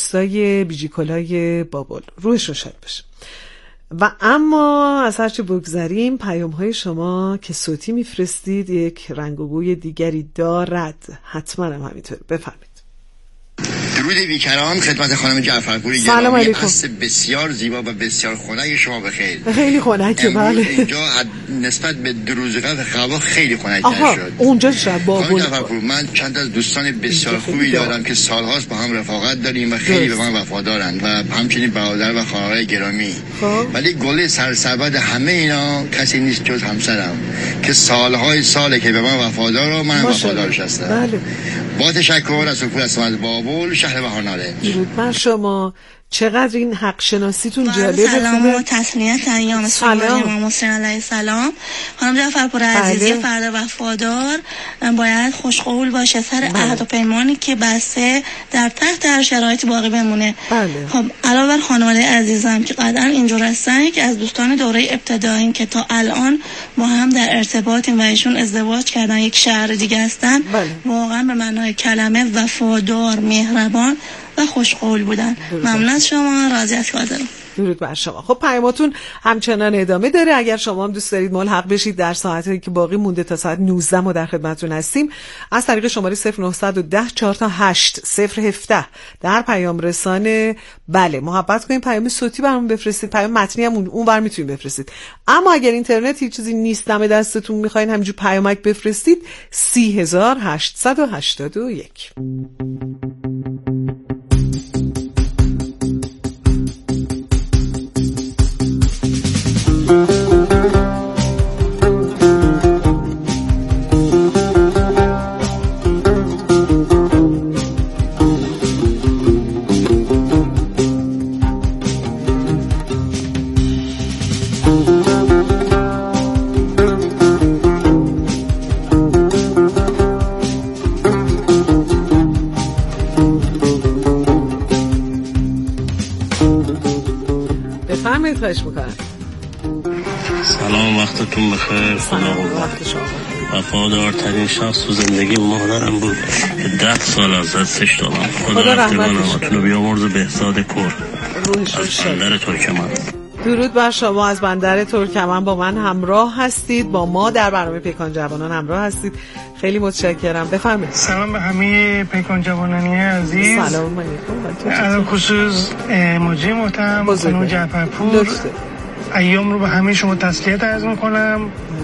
دوستای بیجیکلای بابل، روحشون شاد باشه. و اما از هرچه بگذریم پیام‌های شما که صوتی میفرستید یک رنگ و بوی دیگری دارد، حتما هم همینطور. بفرمایید. درود بیکران خدمت خانم جعفرپوری گرامی، قصد بسیار زیبا و بسیار خنک شما بخیر. خیلی خنکه. بله اینجا نسبت به دروز قبل هوا خیلی خنک‌تر شد. اونجا شب بابل. من چند از دوستان بسیار خوبی دارم که سالهاست با هم رفاقت داریم و خیلی به من وفادارند و همچنین برادر و خواهرای گرامی. ولی گل سرسبد همه اینا کسی نیست جز همسرم که سالهای ساله که به من وفادار و من وفادارش هستم. بله. با تشکر از سفور از بابل شهر بهارناره. درود بر شما. چقدر این حق شناسیتون جالبه. سلام و تسلیت ایام سلام امام حسین علیه السلام. خانم جعفرپور عزیز، یه فرد وفادار باید خوشقول باشه سر عهد و پیمانی که بسته در تحت شرایط باقی بمونه. خب علاوه بر خانواده عزیزم که قطعا اینجور هستن، که از دوستان دوره ابتدایی که تا الان با هم در ارتباطیم و ایشون ازدواج کردن یک شهر دیگه هستن، واقعا به معنای کلمه وفادار، مهربان و خوشقول بودن. ممنون از شما، راضی از حاضرم. درود بر شما. خب پیاماتون همچنان ادامه داره. اگر شما هم دوست دارید ملحق بشید در ساعتی که باقی مونده تا ساعت 19 ما در خدمتتون هستیم، از طریق شماره 0910 4 تا 8 017 در پیام رسانه بله محبت کنید، پیام صوتی برامون بفرستید، پیام متنی هم اونور میتونید بفرستید. اما اگر اینترنت هیچ چیزی نیست دم دستتون، میخواین همینجور پیامک بفرستید، 30881. خواهش میکنم. سلام، وقتتون بخیر. وفادارترین شخص تو زندگی مادرم بود که 10 سال از دستش دادم. خدا رحمتش رو بیامرز بهزاد کور از بندر ترکمن. درود بر شما از بندر ترکمن با من همراه هستید، با ما در برنامه پیکان جوانان همراه هستید. خیلی متشکرم. بفرمایید. سلام به همه پیکان جوانانی عزیز. سلام علیکم. از خصوص مجری محترم خانم جعفرپور، ایام رو به همه شما تسلیت عرض میکنم.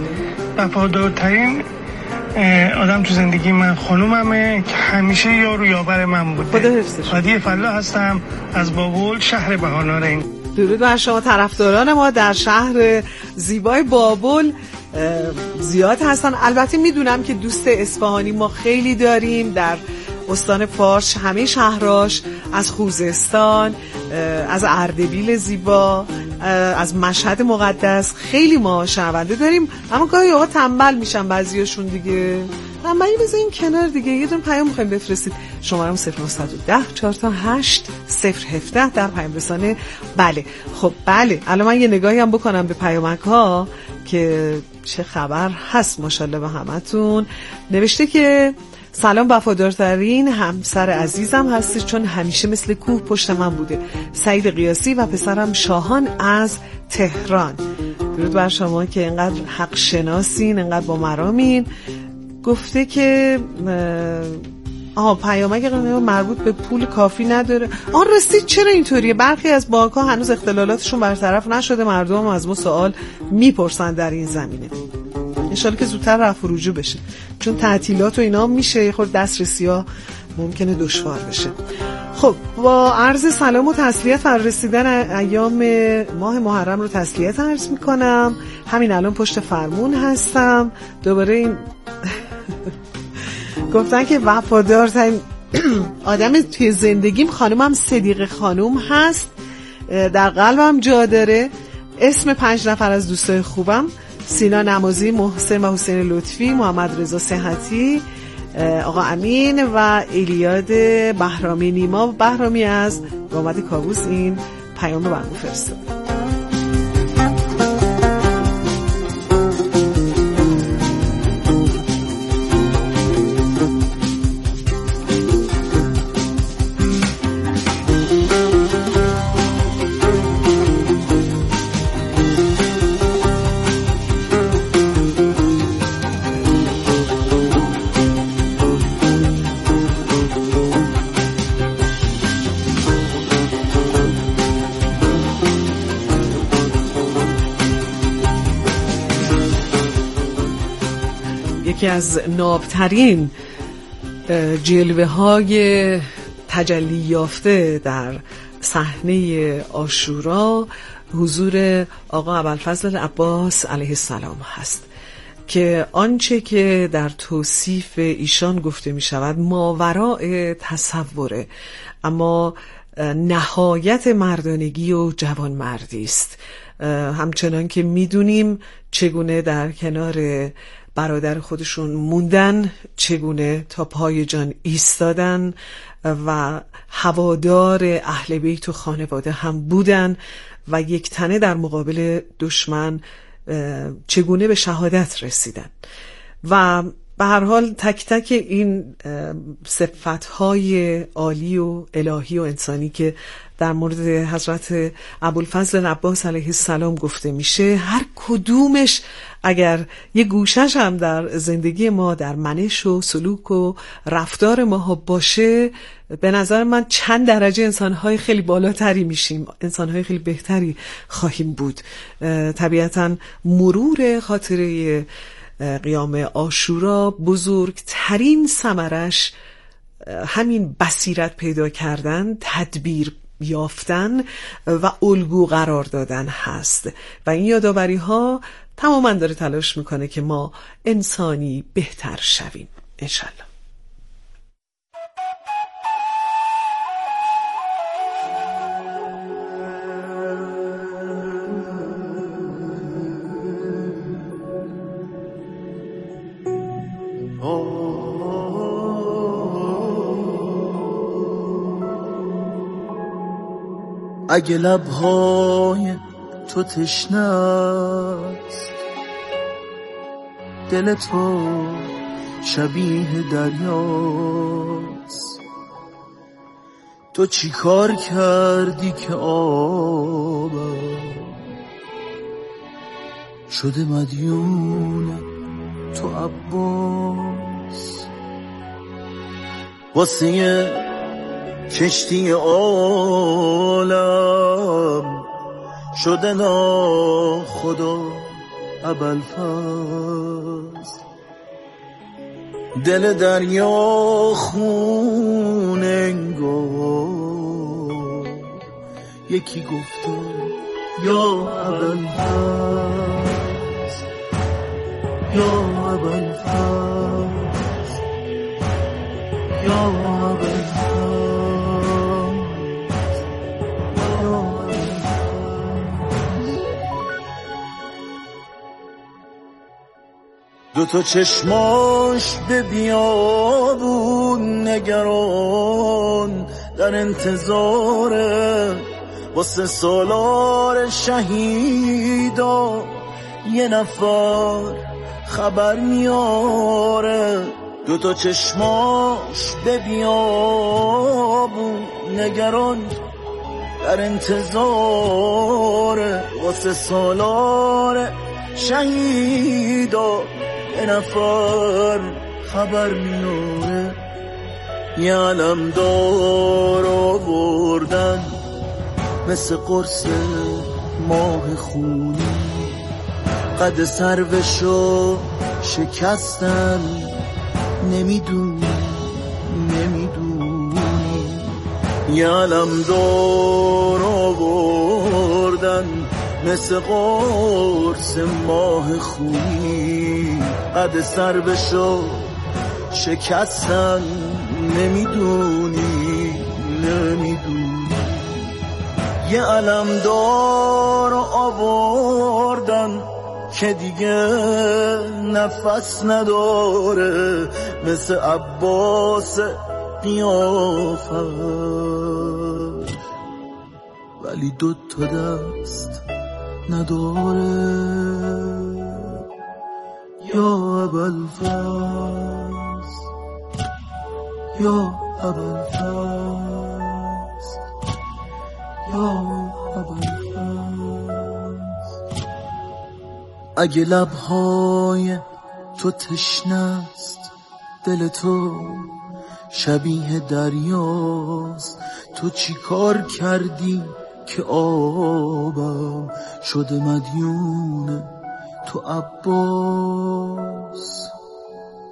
وفادارترین آدم تو زندگی من خانوممه که همیشه یار و یاور من بوده. خدا حفظش. هادی فلاح هستم از بابل شهر بهارناره. درود بر شما. طرفداران ما در شهر زیبای بابل زیاد هستن. البته میدونم که دوست اصفهانی ما خیلی داریم در استان فارس، همه شهراش، از خوزستان، از اردبیل زیبا، از مشهد مقدس خیلی ما شنونده داریم. اما گاهی اوقات تنبل میشن بعضیاشون دیگه. تنبلی بذارین کنار دیگه. یه دونه پیام میخوایم بفرستید. شماره‌ام 0910 4 تا 8 017 در پیام رسانه بله. خب بله، الان من یه نگاهی هم بکنم به پیامک ها که چه خبر هست. ماشاءالله به همتون. نوشته که سلام، وفادارترین همسر عزیزم هستی چون همیشه مثل کوه پشت من بوده. سعید قیاسی و پسرم شاهان از تهران. درود بر شما که اینقدر حق شناسین، اینقدر با مرامین. گفته که پیامک مربوط به پول کافی نداره. رسید چرا اینطوریه؟ برخی از بانک‌ها هنوز اختلالاتشون برطرف نشده، مردم از ما سوال میپرسن در این زمینه. انشالله که زودتر رفع و رجوع بشه، چون تعطیلات و اینا میشه خود دسترسی ها ممکنه دشوار بشه. خب با عرض سلام و تسلیت بر رسیدن ایام ماه محرم رو تسلیت عرض میکنم. همین الان پشت فرمون هستم. دوباره این گفتن که وفادارترین آدم توی زندگیم خانومم صدیقه خانوم هست، در قلبم جا داره. اسم 5 نفر از دوستای خوبم: سینا نمازی، محسن و حسین لطفی، محمد رضا صحتی، آقا امین و ایلیاد بهرامی. نیما بهرامی از گامد کابوس این پیام رو برام فرستاد. یکی از نابترین جلوه های تجلی یافته در صحنه عاشورا حضور آقا ابوالفضل عباس علیه السلام هست که آنچه که در توصیف ایشان گفته می شود ماوراء تصوره، اما نهایت مردانگی و جوانمردی است. همچنان که میدونیم چگونه در کنار برادر خودشون موندن، چگونه تا پای جان ایستادن و هوادار اهل بیت و خانواده هم بودن و یک تنه در مقابل دشمن چگونه به شهادت رسیدن. و به هر حال تک تک این صفتهای عالی و الهی و انسانی که در مورد حضرت ابوالفضل عباس علیه السلام گفته میشه، هر کدومش اگر یه گوشش هم در زندگی ما، در منش و سلوک و رفتار ما باشه، به نظر من چند درجه انسانهای خیلی بالاتری میشیم، انسانهای خیلی بهتری خواهیم بود. طبیعتا مرور خاطره قیام عاشورا بزرگترین ثمرش همین بصیرت پیدا کردن، تدبیر یافتن و الگو قرار دادن هست و این یادآوری ها تماما داره تلاش میکنه که ما انسانی بهتر شویم انشالله. اگه لبهای تو تشنه است، دل تو شبیه دریاست، تو چی کار کردی که آبم شده مدیون تو عباس؟ واسه کشتی عالم شده ناخدا ابوالفضل، دل دریا خون انگار یکی گفته یا ابوالفضل، یا ابوالفضل، یا ابوالفضل. دو تا چشماش به بیابون نگران، در انتظاره واسه سالار شهیدا، یه نفر خبر میاره. دو تا چشماش به بیابون نگران، در انتظاره واسه سالار شهیدا، یه نفر خبر میاره. یه علمدار آوردن مثل قرص ماه خونی، قد سروشو شکستن. نمیدونی یه علمدار آوردن مثل قرص ماه خونی، قد سر بشو شکستن. نمیدونی یه علمدار آوردن که دیگه نفس نداره، مثل عباس قیافت، ولی 2 تا دست نداره. یا ابوالفضل، یا ابوالفضل، یا ابوالفضل. اگه لبهای تو تشنست، دل تو شبیه دریاست، تو چی کار کردی که آبم شده مدیون تو عباس؟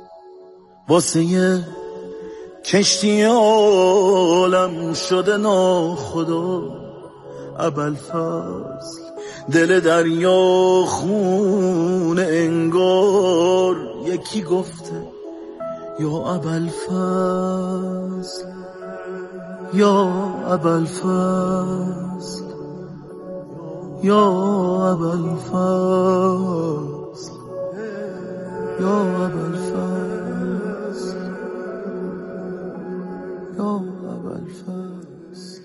واسه کشتی عالم شده ناخدا ابوالفضل دل دریا خون انگار یکی گفته یا ابوالفضل یا ابوالفضل یا ابوالفضل یا ابوالفضل یا ابوالفضل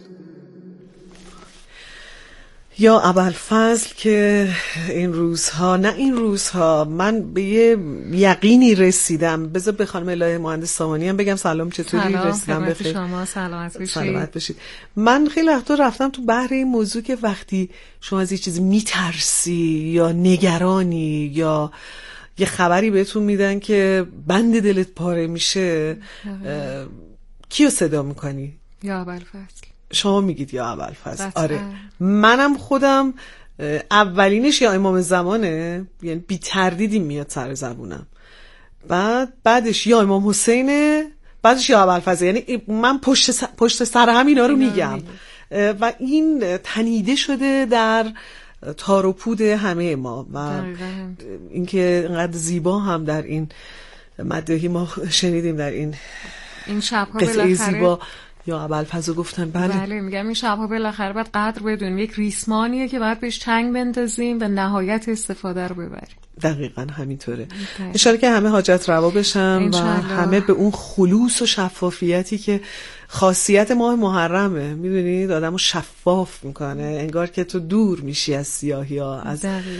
یا ابوالفضل که این روزها من به یه یقینی رسیدم. بذار به خانم الهه مهندس سامانی هم بگم سلام، چطوری؟ رسیدم بخیر. شما سلامت باشید. من خیلی وقتا رفتم تو بحر این موضوع که وقتی شما از یه چیز میترسی یا نگرانی یا یه خبری بهتون میدن که بند دلت پاره میشه، کیو صدا میکنی؟ یا ابوالفضل. شما میگید یا ابوالفضل. آره منم خودم اولینش یا امام زمانه، یعنی بی تردیدی میاد سر زبونم، بعدش یا امام حسینه، بعدش یا ابوالفضل. یعنی من پشت سر هم اینا رو میگم و این تنیده شده در تار و پود همه ما و اینکه انقدر زیبا هم در این مدحی ما شنیدیم در این شب‌ها قطعه زیبا یا ابوالفضل گفتن. بله میگم این شب‌ها بالاخره باید قدر بدونیم، یک ریسمانیه که باید بهش چنگ بندازیم و نهایت استفاده رو ببریم. دقیقاً همینطوره. انشالله که همه حاجت روا بشن و همه به اون خلوص و شفافیتی که خاصیت ماه محرمه، میدونید آدمو شفاف میکنه، انگار که تو دور میشی از سیاهی ها، از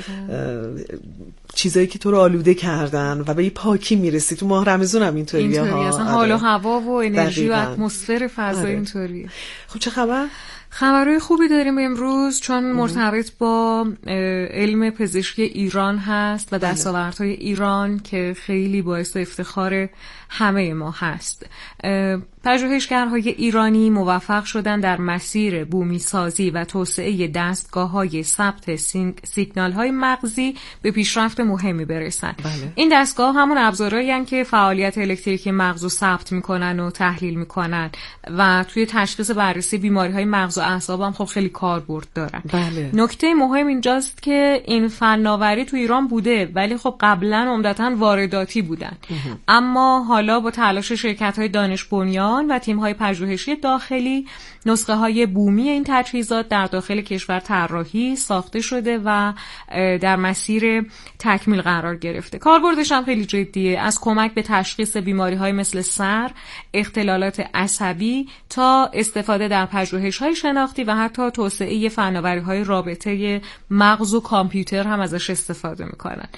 چیزایی که تو رو آلوده کردن و به این پاکی میرسی. تو ماه رمضان هم اینطوریه ها، اصلا حال و هوا و انرژی و اتمسفر فضا اینطوریه. خب چه خبر؟ خبرهای خوبی داریم امروز چون مرتبط با علم پزشکی ایران هست و دستاوردهای ایران که خیلی باعث افتخار همه ما هست. پژوهشگرهای ایرانی موفق شدن در مسیر بومی سازی و توسعه دستگاه‌های ثبت سیگنال‌های مغزی به پیشرفت مهمی برسن. بله. این دستگاه همون ابزارهایی هستند که فعالیت الکتریکی مغز رو ثبت می‌کنن و تحلیل می‌کنن و توی تشخیص بررسی بیماری‌های مغز و اعصاب هم خب خیلی کاربرد دارن. بله. نکته مهم اینجاست که این فناوری تو ایران بوده ولی خب قبلا عمدتاً وارداتی بودن. اما حالا با تلاش شرکت‌های دانش بنیان و تیم‌های پژوهشی داخلی نسخه‌های بومی این تجهیزات در داخل کشور طراحی ساخته شده و در مسیر تکمیل قرار گرفته. کاربردش هم خیلی جدیه، از کمک به تشخیص بیماری‌های مثل سر، اختلالات عصبی تا استفاده در پژوهش‌های شناختی و حتی توسعه فناوری‌های رابطه مغز و کامپیوتر هم ازش استفاده می‌کنن.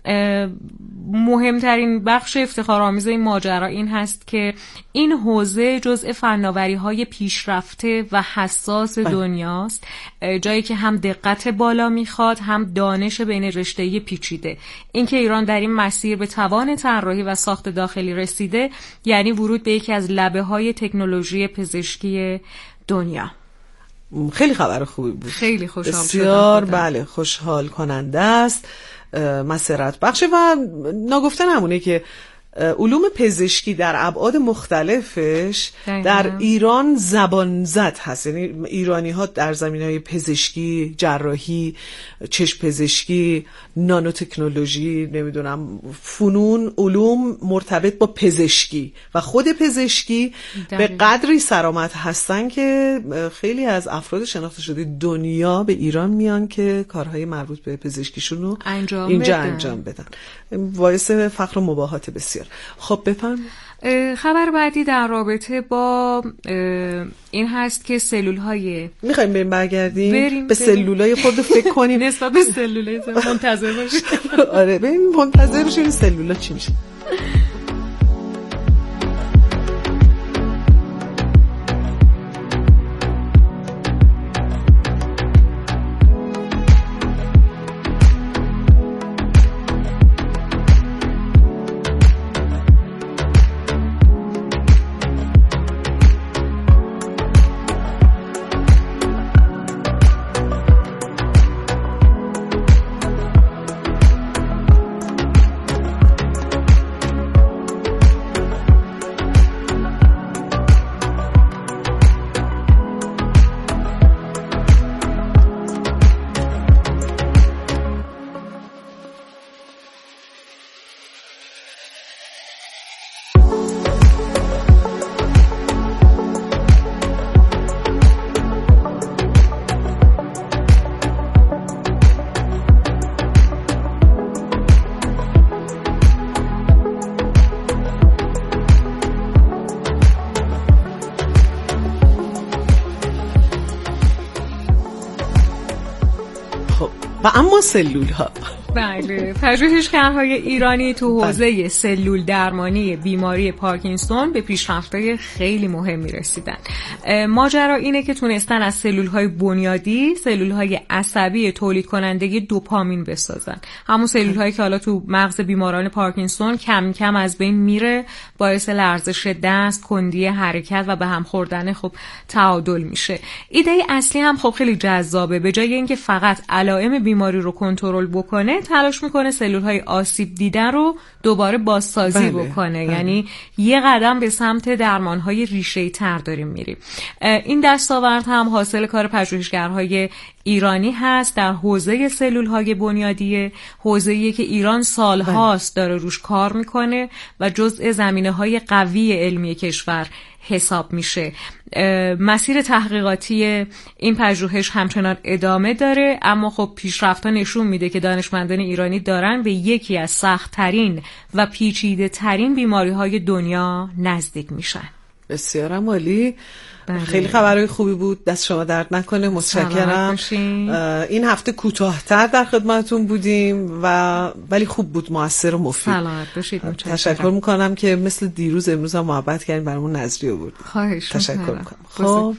مهمترین بخش افتخارآمیز این ماجرا این هست که این حوزه جزء فناوری‌های پیشرفته و حساس دنیاست، جایی که هم دقت بالا میخواد هم دانش بین رشته‌ای پیچیده. اینکه ایران در این مسیر به توان طراحی و ساخت داخلی رسیده یعنی ورود به یکی از لبه‌های تکنولوژی پزشکی دنیا. خیلی خبر خوبی بود، خیلی خوشحال بسیار شدم. بله خوشحال کننده است، مسرت بخشه و ناگفته نمونه که علوم پزشکی در ابعاد مختلفش در ایران زبان زد هست. یعنی ایرانی ها در زمینه‌های پزشکی، جراحی، چشم پزشکی، نانو تکنولوژی، نمیدونم فنون، علوم مرتبط با پزشکی و خود پزشکی به قدری سرآمد هستن که خیلی از افراد شناخته شده دنیا به ایران میان که کارهای مربوط به پزشکیشون رو اینجا انجام بدن. باعث فخر و مباهات بسیار. خب بفرمایید. خبر بعدی در رابطه با این هست که سلول‌های میخوایم برگردیم به سلولای خود فکر کنیم نسبت به سلولای منتظر باشیم. آره ببین منتظر باشیم سلولا چی میشه. خب و اما سلول ها. بله، پژوهشگرهای ایرانی تو حوزه سلول درمانی بیماری پارکینسون به پیشرفت‌های خیلی مهمی رسیدن. ماجرا اینه که تونستن از سلول‌های بنیادی سلول‌های عصبی تولید کننده دوپامین بسازن. همون سلول‌هایی که حالا تو مغز بیماران پارکینسون کم کم از بین میره، باعث لرزش دست، کندی حرکت و به هم خوردن خب تعادل میشه. ایده اصلی هم خب خیلی جذابه. به جای اینکه فقط علائم بیماری رو کنترل بکنه، تلاش میکنه سلول‌های آسیب دیده رو دوباره بازسازی بکنه. یعنی یه قدم به سمت درمان‌های ریشه‌ای تر داریم میریم. این دستاورد هم حاصل کار پژوهشگرهای ایرانی هست در حوزه سلول‌های بنیادی، حوزه‌ای که ایران سال‌هاست داره روش کار میکنه و جزء زمینه‌های قوی علمی کشور حساب میشه. مسیر تحقیقاتی این پژوهش همچنان ادامه داره، اما خب پیشرفت‌ها نشون میده که دانشمندان ایرانی دارن به یکی از سخت‌ترین و پیچیده‌ترین بیماری‌های دنیا نزدیک میشن. بسیار عالی. خیلی خبرهای خوبی بود، دست شما درد نکنه. متشکرم. این هفته کوتاه‌تر در خدمتتون بودیم ولی خوب بود، مؤثر و مفید. سلامت باشید. تشکر میکنم که مثل دیروز امروز هم محبت کردین، برامون نظریه بود. خواهش تشکر میکنم. خب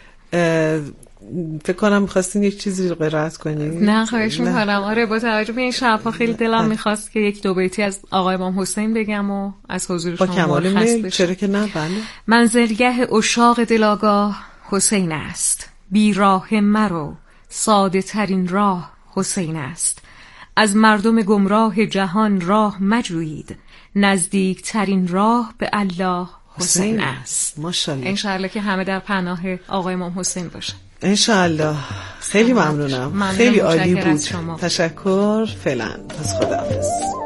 فکر کنم می‌خواستین یک چیزی رو قرائت کنین. نه خواهش میکنم. آره، با توجه به این شب‌ها خیلی دلم می‌خواست که یک دو بیتی از آقای امام حسین بگم و از حضور شما مرخص بشم. چرا که نه. بله. منزلگه عشاق دلاگاه حسین است، بی راه مرو، ساده ترین راه حسین است. از مردم گمراه جهان راه مجویید، نزدیک ترین راه به الله حسین است. ماشاءالله. انشالله که همه در پناه آقای امام حسین باشن. انشالله. خیلی ممنونم. خیلی عالی بود. تشکر. فعلا پس خداحافظ.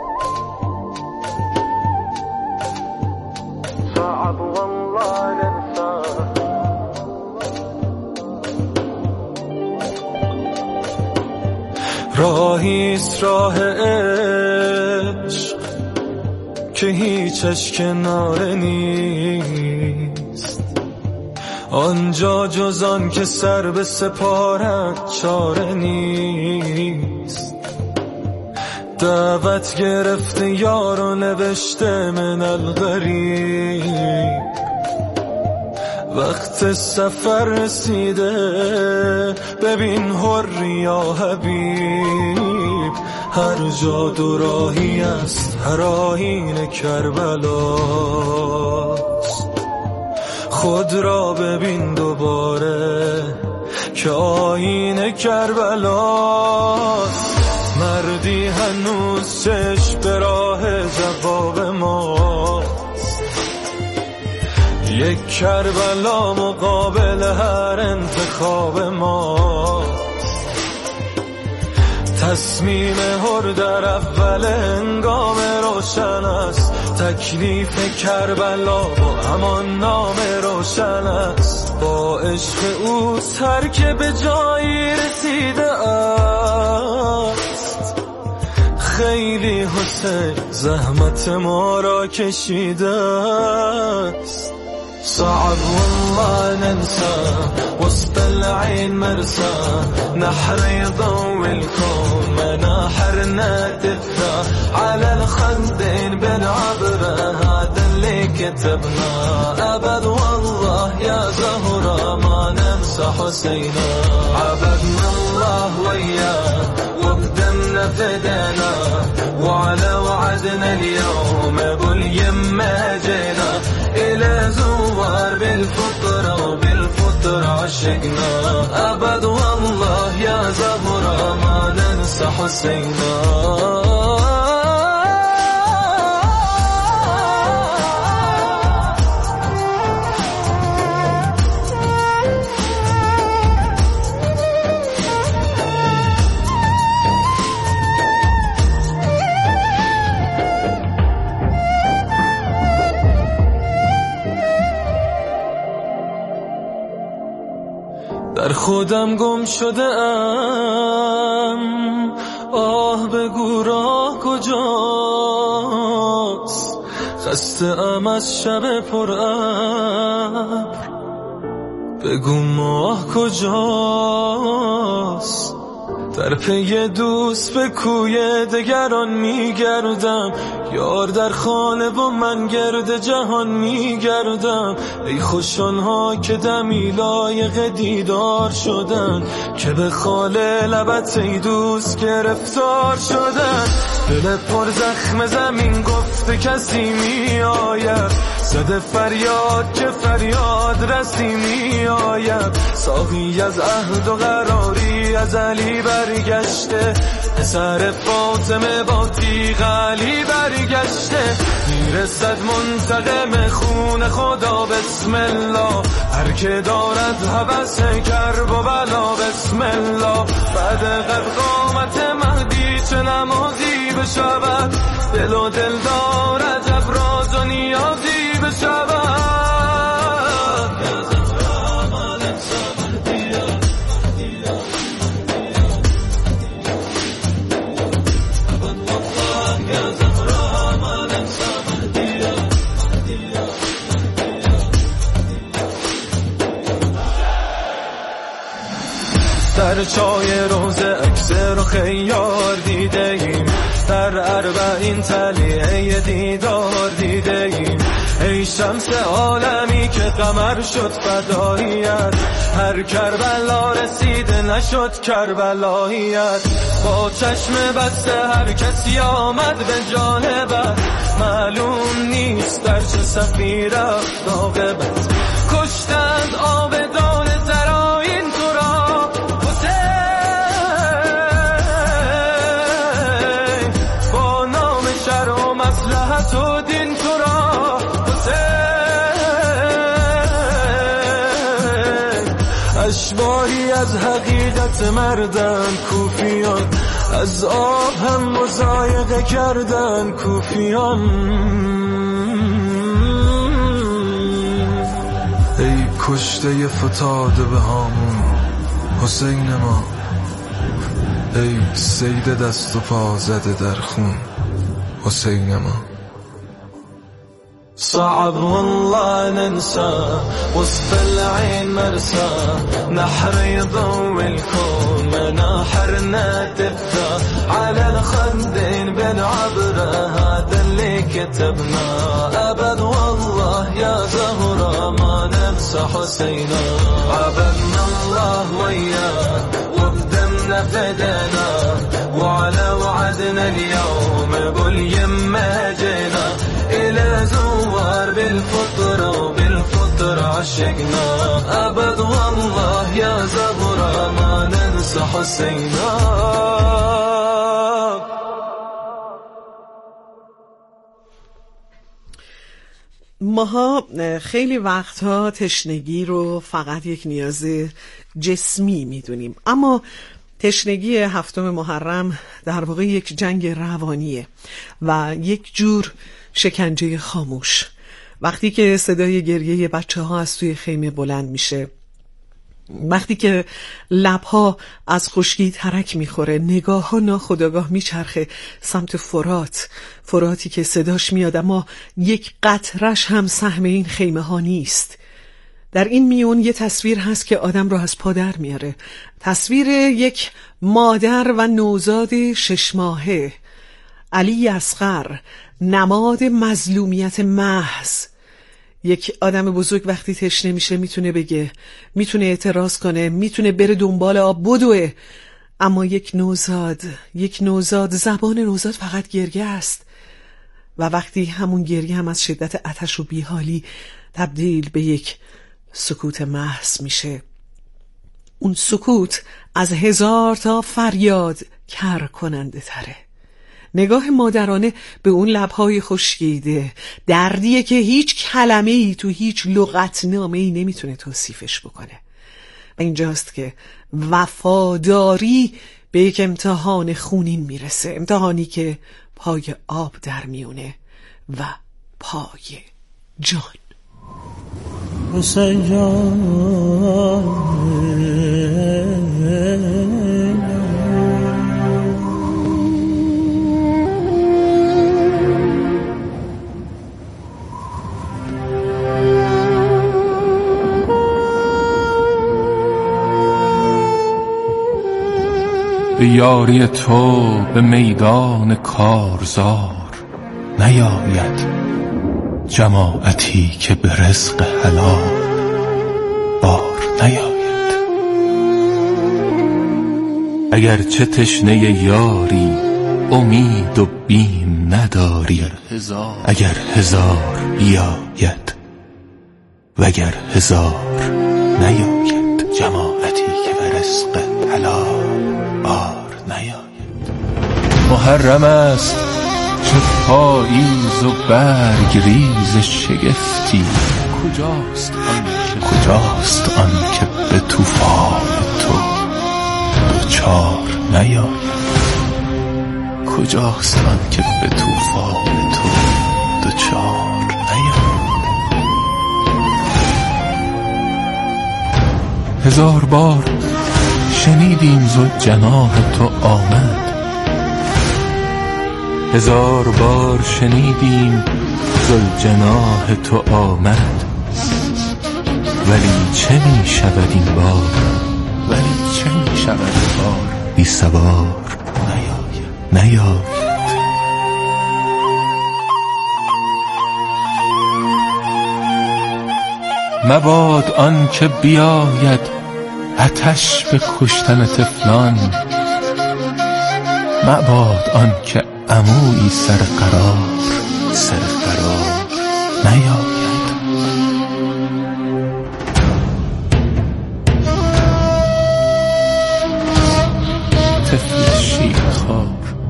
صعب والله ننسى راهیست راه عشق که هیچش کناره نیست، آنجا جز آن که سر به سپارت چاره نیست. دعوت گرفته یار و نوشته من الغریب، وقت سفر رسیده ببین حر یا حبیب. هر جا دو راهی است، هر آیین کربلاست. خود را ببین دوباره که آیین کربلاست. مردی هنوز چشم به راه جواب ماست، یک کربلا مقابل هر انتخاب ماست. تصمیم هر در اول هنگام روشن است، تکلیف کربلا با همان نام روشن است. با عشق او هر که به جایی رسیده است، خیلی حسین زحمت ما را کشیده است. صعب والله ننسى وسط العين مرسى، نحر يضوي الكون مناحرنا تثنى، على الخدين بالعبرة هذا اللي كتبنا. أبد والله يا زهرة ما ننسى حسينا، عبدنا الله وياه وبدمنا فدينا، وعلى وعدنا اليوم ابو اليمة جينا، إلى زوار بالفطرة وبالفطرة عشقنا. أبد والله يا زهرة ما ننسى حسينا. در خودم گم شده ام، آه بگو راه کجاست. خسته ام از شب پر ابر، بگو ماه کجاست. در پی دوست به کوی دگران میگردم، یار در خانه و من گرد جهان میگردم. ای خوش آنها که دمی لایق دیدار شدن، که به خال لبت ای دوست گرفتار شدن. دل پر زخم زمین گفته کسی می آید، زده فریاد که فریاد رسی می آید. ساقی از عهد و قراری از علی برگشته، پسر فاطمه با تیغ علی برگشته. میرسد منتقم خون خدا بسم الله، هر که دارد هوس کرب و بلا بسم الله. بعد قد قامت مهدی چه نمازی بشود، دل و دل دارد ابراز و نیازی بشود. در چای روزه اکثر و خیار دیده ایم، در اربعین تلیه دیدار دیده ایم. ای شمس عالمی که قمر شد فداییت، هر کربلا رسیده نشد کربلاییت. با چشم بسته هر کسی آمد به جانبت، معلوم نیست در چه صفی رفت عاقبت. کشتند آبدان زراین تو را حسین، با نام شرع و مصلحت و دین تو را حسین. اشباهی از حقیقت مردن کوفیان، از آب هم مضایقه کردن کوفیان. ای کشته فتاده به هامون حسین ما، ای سید دست و پا زده در خون حسین ما. صعب والله ننسى وسط العين مرسى، نحر يضوي الكون مناحرنا تبكى، على الخدين بنعبره هذا اللي كتبنا. أبد والله يا زهرة ما ننسى حسينا، عبدنا الله وياه وبدمنا فدنا، وعلى وعدنا اليوم باليمة جينا، إلى زوار بالفطرة وبالفطرة عشقنا. أبد والله يا زهرة ما ننسى حسينا. ماها خیلی وقتها تشنگی رو فقط یک نیاز جسمی میدونیم، اما تشنگی 7 محرم در واقع یک جنگ روانیه و یک جور شکنجه خاموش. وقتی که صدای گریه بچه ها از توی خیمه بلند میشه، وقتی که لبها از خشکی ترک میخوره، نگاه ها ناخودآگاه میچرخه سمت فراتی که صداش میاد اما یک قطرش هم سهم این خیمه ها نیست. در این میون یه تصویر هست که آدم رو از پا در میاره، تصویر یک مادر و نوزاد 6 ماهه، علی اصغر، نماد مظلومیت محض. یک آدم بزرگ وقتی تشنه میشه میتونه بگه، میتونه اعتراض کنه، میتونه بره دنبال آب بدوه، اما یک نوزاد زبان نوزاد فقط گریه است. و وقتی همون گریه هم از شدت آتش و بیحالی تبدیل به یک سکوت محض میشه، اون سکوت از 1000 تا فریاد کر کننده تره. نگاه مادرانه به اون لبهای خشکیده، دردیه که هیچ کلمه‌ای تو هیچ لغتنامه‌ای نمیتونه توصیفش بکنه. و اینجاست که وفاداری به یک امتحان خونین میرسه، امتحانی که پای آب در میونه و پای جان. حسین جان به یاری تو به میدان کارزار نیاید جماعتی که به رزق حلال بار نیاید. اگر چه تشنه یاری امید و بیم نداری، اگر هزار بیاید وگر هزار نیاید جماعتی که به رزق حلال بار نیاید. محرم است چه پاییز و برگ ریز شگفتی، کجاست آن که به طوفان تو دوچار نیاید؟ کجاست آن که به طوفان تو دوچار نیاید؟ هزار بار شنیدیم ذوالجناح تو آمد، هزار بار شنیدیم ذوالجناح تو آمد، ولی چه می شود این بار؟ ولی چه می شود این بار؟ بی سوار نیاید. مباد آن که بیاید آتش به کشتن طفلان، مباد آن که عمویی سر قرار نیاید. طفل شیرخوار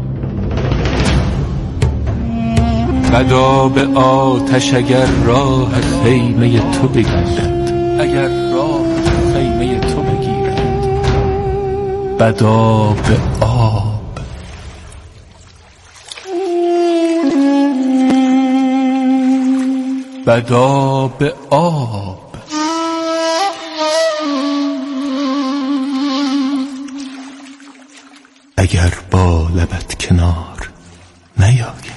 بدا به آتش اگر راه خیمه تو بگیرد، اگر راه خیمه تو بگیرد، بدا به آب بدا به آب. اگر با لبت کنار نیاید.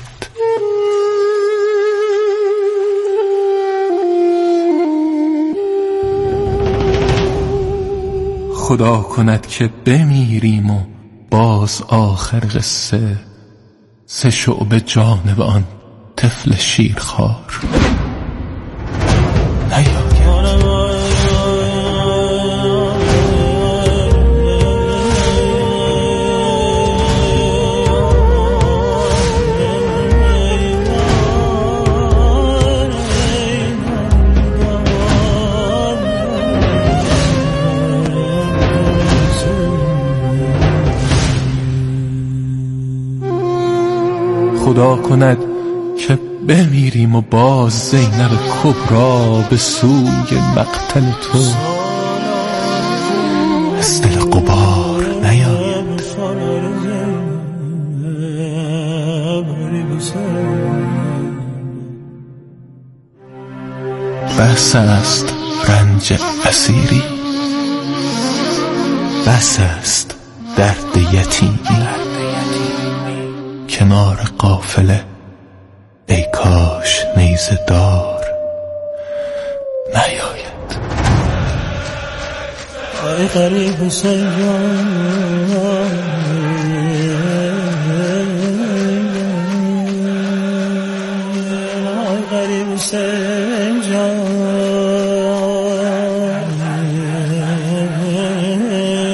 خدا کند که بمیریم و باز آخر قصه 3 شعبه جانب آن طفل شیرخوار نیاید. خدا کند که بمیریم و باز زینب کبرا به سوی مقتل تو از دل غبار نیاید. بس است رنج اسیری، بس است درد یتیمی، کنار قافله ای کاش نیزه دار نیاید. ای غریب حسین